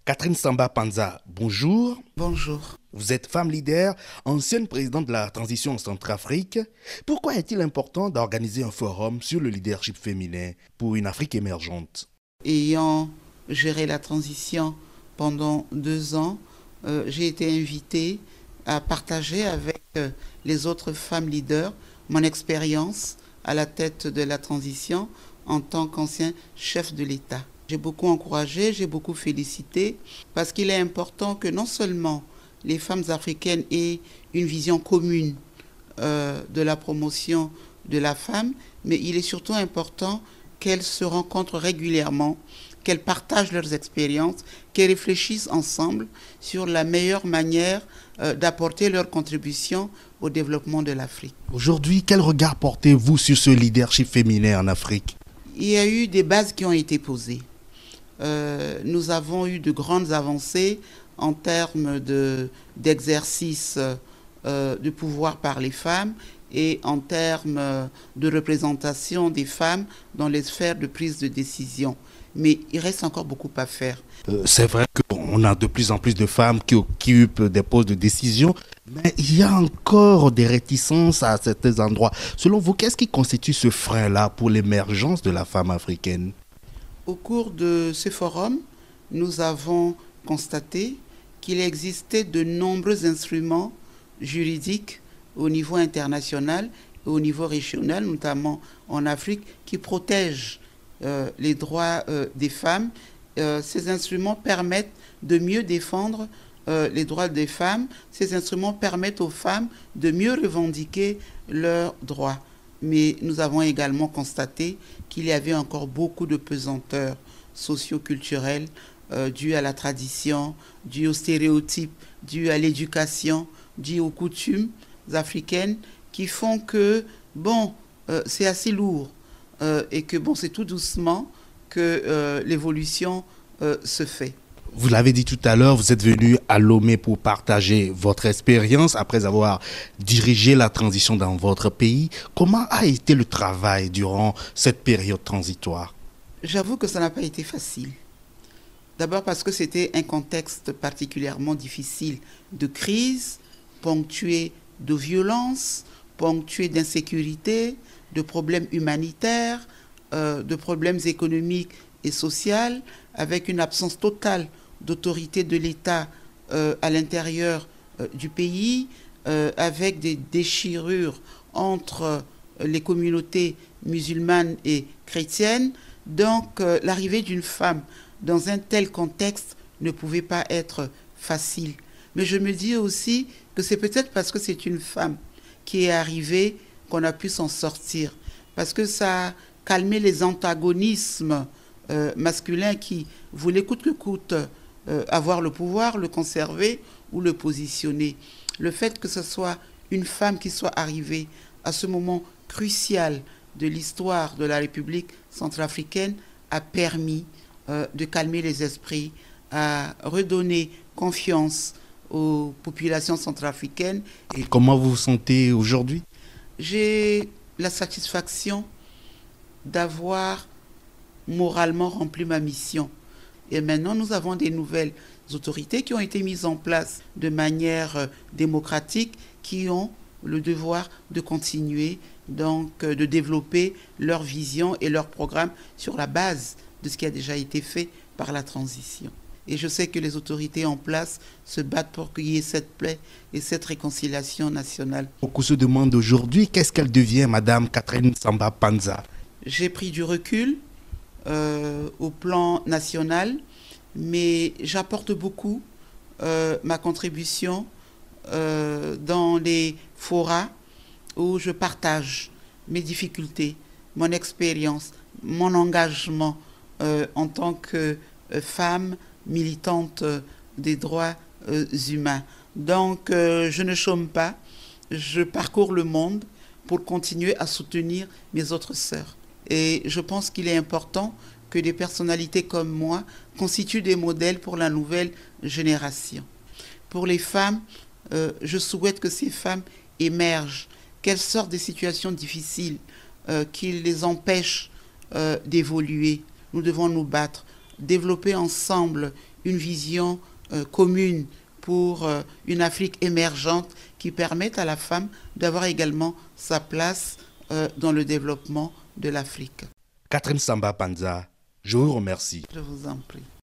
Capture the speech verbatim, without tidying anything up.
Catherine Samba Panza, bonjour. Bonjour. Vous êtes femme leader, ancienne présidente de la transition en Centrafrique. Pourquoi est-il important d'organiser un forum sur le leadership féminin pour une Afrique émergente? Ayant géré la transition pendant deux ans, euh, j'ai été invitée à partager avec euh, les autres femmes leaders mon expérience à la tête de la transition en tant qu'ancien chef de l'État. J'ai beaucoup encouragé, j'ai beaucoup félicité parce qu'il est important que non seulement les femmes africaines aient une vision commune euh, de la promotion de la femme, mais il est surtout important qu'elles se rencontrent régulièrement, qu'elles partagent leurs expériences, qu'elles réfléchissent ensemble sur la meilleure manière euh, d'apporter leur contribution au développement de l'Afrique. Aujourd'hui, quel regard portez-vous sur ce leadership féminin en Afrique? Il y a eu des bases qui ont été posées. Euh, nous avons eu de grandes avancées en termes de, d'exercice euh, de pouvoir par les femmes et en termes de représentation des femmes dans les sphères de prise de décision. Mais il reste encore beaucoup à faire. Euh, c'est vrai qu'on a de plus en plus de femmes qui occupent des postes de décision, mais il y a encore des réticences à certains endroits. Selon vous, qu'est-ce qui constitue ce frein-là pour l'émergence de la femme africaine? Au cours de ce forum, nous avons constaté qu'il existait de nombreux instruments juridiques au niveau international et au niveau régional, notamment en Afrique, qui protègent euh, les droits euh, des femmes. Euh, ces instruments permettent de mieux défendre euh, les droits des femmes. Ces instruments permettent aux femmes de mieux revendiquer leurs droits. Mais nous avons également constaté qu'il y avait encore beaucoup de pesanteurs socio-culturelles euh, dues à la tradition, dues aux stéréotypes, dues à l'éducation, dues aux coutumes africaines qui font que, bon, euh, c'est assez lourd euh, et que, bon, c'est tout doucement que euh, l'évolution euh, se fait. Vous l'avez dit tout à l'heure, vous êtes venu à Lomé pour partager votre expérience après avoir dirigé la transition dans votre pays. Comment a été le travail durant cette période transitoire? J'avoue que ça n'a pas été facile. D'abord parce que c'était un contexte particulièrement difficile de crise, ponctué de violence, ponctué d'insécurité, de problèmes humanitaires, euh, de problèmes économiques et sociaux, avec une absence totale d'autorité de l'État euh, à l'intérieur euh, du pays, euh, avec des déchirures entre euh, les communautés musulmanes et chrétiennes. Donc euh, l'arrivée d'une femme dans un tel contexte ne pouvait pas être facile. Mais je me dis aussi que c'est peut-être parce que c'est une femme qui est arrivée qu'on a pu s'en sortir. Parce que ça a calmé les antagonismes euh, masculins qui voulaient coûte que coûte euh, avoir le pouvoir, le conserver ou le positionner. Le fait que ce soit une femme qui soit arrivée à ce moment crucial de l'histoire de la République centrafricaine a permis euh, de calmer les esprits, à redonner confiance aux populations centrafricaines. Et comment vous vous sentez aujourd'hui? J'ai la satisfaction d'avoir moralement rempli ma mission. Et maintenant, nous avons des nouvelles autorités qui ont été mises en place de manière démocratique, qui ont le devoir de continuer, donc de développer leur vision et leur programme sur la base de ce qui a déjà été fait par la transition. Et je sais que les autorités en place se battent pour qu'il y ait cette paix et cette réconciliation nationale. Beaucoup se demandent aujourd'hui qu'est-ce qu'elle devient, Madame Catherine Samba Panza. J'ai pris du recul euh, au plan national, mais j'apporte beaucoup euh, ma contribution euh, dans les forats où je partage mes difficultés, mon expérience, mon engagement euh, en tant que euh, femme militante des droits euh, humains. Donc, euh, je ne chôme pas, je parcours le monde pour continuer à soutenir mes autres sœurs. Et je pense qu'il est important que des personnalités comme moi constituent des modèles pour la nouvelle génération. Pour les femmes, euh, je souhaite que ces femmes émergent, qu'elles sortent des situations difficiles euh, qui les empêchent euh, d'évoluer. Nous devons nous battre, développer ensemble une vision euh, commune pour euh, une Afrique émergente qui permette à la femme d'avoir également sa place euh, dans le développement de l'Afrique. Catherine Samba Panza, je vous remercie. Je vous en prie.